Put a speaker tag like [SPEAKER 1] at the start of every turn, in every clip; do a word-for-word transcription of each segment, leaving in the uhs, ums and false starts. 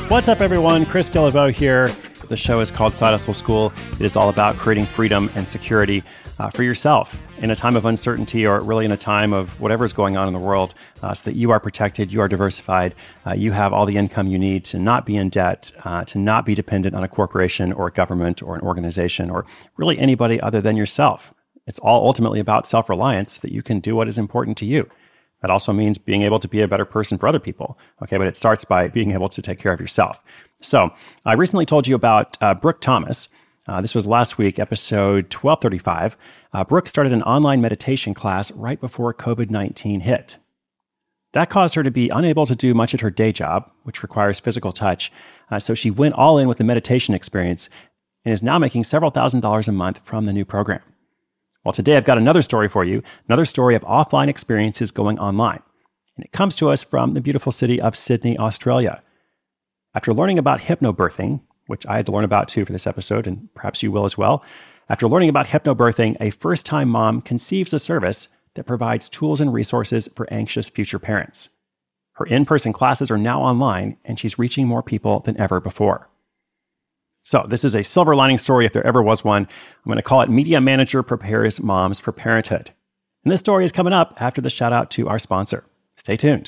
[SPEAKER 1] What's up, everyone? Chris Guillebeau here. The show is called Side Hustle School. It is all about creating freedom and security uh, for yourself in a time of uncertainty, or really in a time of whatever is going on in the world, uh, so that you are protected, you are diversified, uh, you have all the income you need to not be in debt, uh, to not be dependent on a corporation or a government or an organization or really anybody other than yourself. It's all ultimately about self-reliance, that you can do what is important to you. That also means being able to be a better person for other people. Okay, but it starts by being able to take care of yourself. So I recently told you about uh, Brooke Thomas. Uh, this was last week, episode twelve thirty-five. Uh, Brooke started an online meditation class right before covid nineteen hit. That caused her to be unable to do much at her day job, which requires physical touch. Uh, so she went all in with the meditation experience and is now making several thousand dollars a month from the new program. Well, today I've got another story for you, another story of offline experiences going online. And it comes to us from the beautiful city of Sydney, Australia. After learning about hypnobirthing, which I had to learn about too for this episode, and perhaps you will as well. After learning about hypnobirthing, a first-time mom conceives a service that provides tools and resources for anxious future parents. Her in-person classes are now online, and she's reaching more people than ever before. So this is a silver lining story if there ever was one. I'm going to call it Media Manager Prepares Moms for Parenthood. And this story is coming up after the shout out to our sponsor. Stay tuned.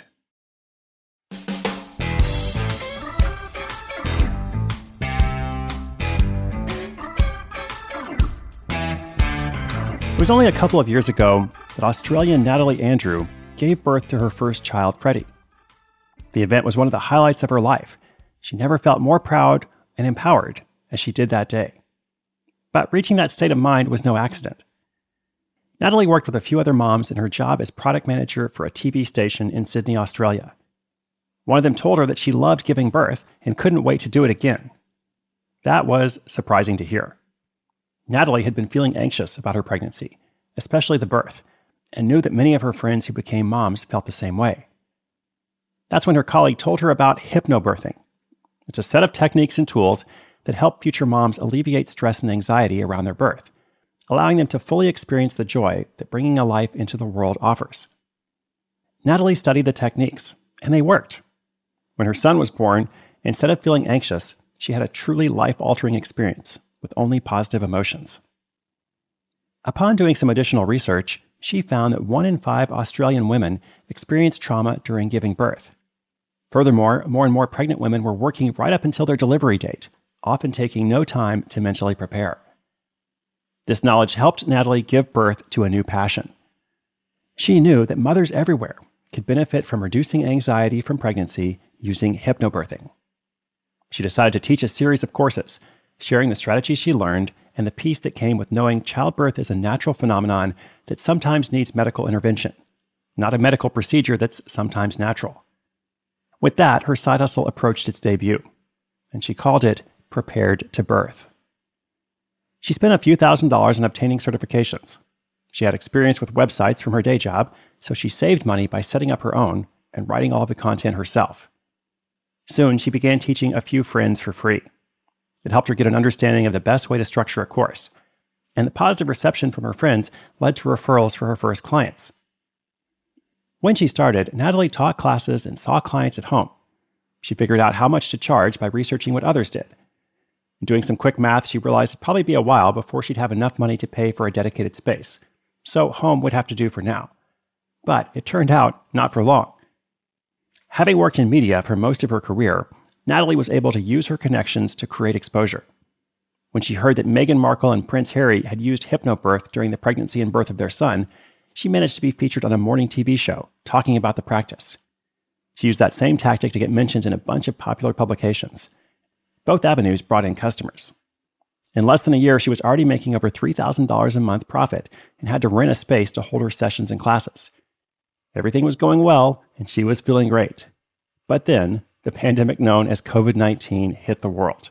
[SPEAKER 1] It was only a couple of years ago that Australian Natalie Andrew gave birth to her first child, Freddie. The event was one of the highlights of her life. She never felt more proud and empowered as she did that day. But reaching that state of mind was no accident. Natalie worked with a few other moms in her job as product manager for a T V station in Sydney, Australia. One of them told her that she loved giving birth and couldn't wait to do it again. That was surprising to hear. Natalie had been feeling anxious about her pregnancy, especially the birth, and knew that many of her friends who became moms felt the same way. That's when her colleague told her about hypnobirthing. It's a set of techniques and tools that help future moms alleviate stress and anxiety around their birth, allowing them to fully experience the joy that bringing a life into the world offers. Natalie studied the techniques, and they worked. When her son was born, instead of feeling anxious, she had a truly life-altering experience with only positive emotions. Upon doing some additional research, she found that one in five Australian women experienced trauma during giving birth. Furthermore, more and more pregnant women were working right up until their delivery date, often taking no time to mentally prepare. This knowledge helped Natalie give birth to a new passion. She knew that mothers everywhere could benefit from reducing anxiety from pregnancy using hypnobirthing. She decided to teach a series of courses, sharing the strategies she learned and the peace that came with knowing childbirth is a natural phenomenon that sometimes needs medical intervention, not a medical procedure that's sometimes natural. With that, her side hustle approached its debut, and she called it Prepared to Birth. She spent a few thousand dollars on obtaining certifications. She had experience with websites from her day job, so she saved money by setting up her own and writing all of the content herself. Soon, she began teaching a few friends for free. It helped her get an understanding of the best way to structure a course, and the positive reception from her friends led to referrals for her first clients. When she started, Natalie taught classes and saw clients at home. She figured out how much to charge by researching what others did. Doing some quick math, she realized it'd probably be a while before she'd have enough money to pay for a dedicated space. So home would have to do for now. But it turned out not for long. Having worked in media for most of her career, Natalie was able to use her connections to create exposure. When she heard that Meghan Markle and Prince Harry had used hypnobirth during the pregnancy and birth of their son, she managed to be featured on a morning T V show talking about the practice. She used that same tactic to get mentions in a bunch of popular publications. Both avenues brought in customers. In less than a year, she was already making over three thousand dollars a month profit and had to rent a space to hold her sessions and classes. Everything was going well, and she was feeling great. But then, the pandemic known as covid nineteen hit the world.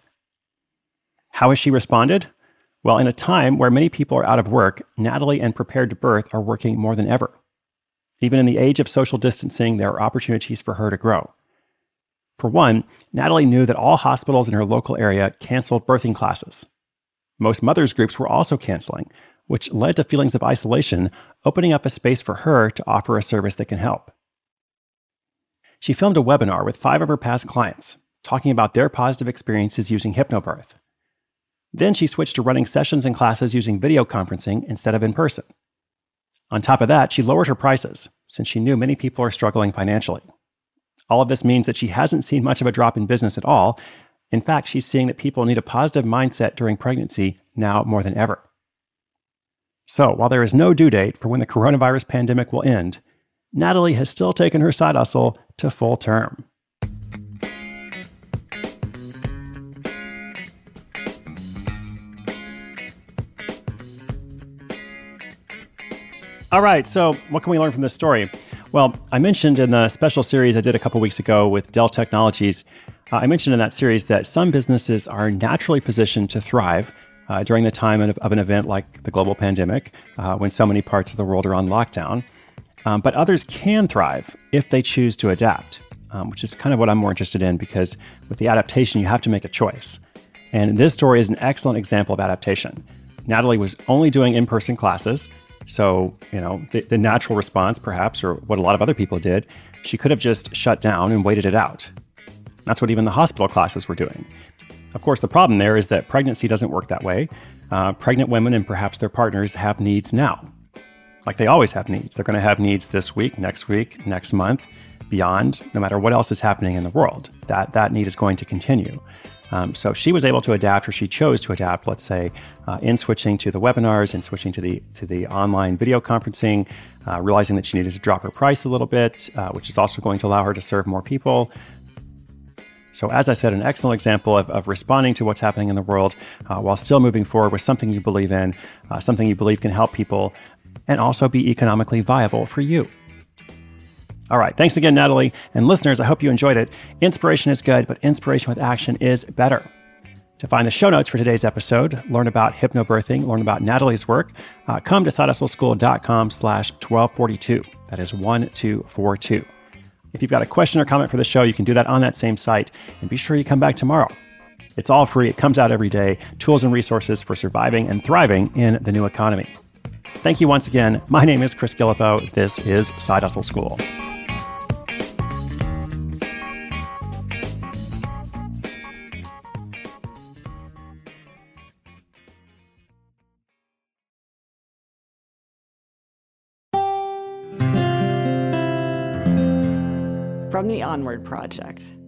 [SPEAKER 1] How has she responded? Well, in a time where many people are out of work, Natalie and Prepared to Birth are working more than ever. Even in the age of social distancing, there are opportunities for her to grow. For one, Natalie knew that all hospitals in her local area canceled birthing classes. Most mothers groups were also canceling, which led to feelings of isolation, opening up a space for her to offer a service that can help. She filmed a webinar with five of her past clients, talking about their positive experiences using Hypnobirth. Then she switched to running sessions and classes using video conferencing instead of in person. On top of that, she lowered her prices, since she knew many people are struggling financially. All of this means that she hasn't seen much of a drop in business at all. In fact, she's seeing that people need a positive mindset during pregnancy now more than ever. So, while there is no due date for when the coronavirus pandemic will end, Natalie has still taken her side hustle to full term. All right, so what can we learn from this story? Well, I mentioned in the special series I did a couple weeks ago with Dell Technologies, uh, I mentioned in that series that some businesses are naturally positioned to thrive uh, during the time of, of an event like the global pandemic, uh, when so many parts of the world are on lockdown. Um, but others can thrive if they choose to adapt, um, which is kind of what I'm more interested in, because with the adaptation, you have to make a choice. And this story is an excellent example of adaptation. Natalie was only doing in-person classes. So, you know, the, the natural response, perhaps, or what a lot of other people did, she could have just shut down and waited it out. That's what even the hospital classes were doing. Of course, the problem there is that pregnancy doesn't work that way. Uh, pregnant women and perhaps their partners have needs now. Like they always have needs. They're going to have needs this week, next week, next month, beyond, no matter what else is happening in the world. That, that need is going to continue. Um, so she was able to adapt, or she chose to adapt, let's say, uh, in switching to the webinars and switching to the to the online video conferencing, uh, realizing that she needed to drop her price a little bit, uh, which is also going to allow her to serve more people. So as I said, an excellent example of, of responding to what's happening in the world uh, while still moving forward with something you believe in, uh, something you believe can help people, and also be economically viable for you. All right. Thanks again, Natalie. And listeners, I hope you enjoyed it. Inspiration is good, but inspiration with action is better. To find the show notes for today's episode, learn about hypnobirthing, learn about Natalie's work, uh, come to sidehustleschool.com slash 1242. That is one two four two. If you've got a question or comment for the show, you can do that on that same site. And be sure you come back tomorrow. It's all free. It comes out every day. Tools and resources for surviving and thriving in the new economy. Thank you once again. My name is Chris Guillebeau. This is Side Hustle School.
[SPEAKER 2] From the Onward Project.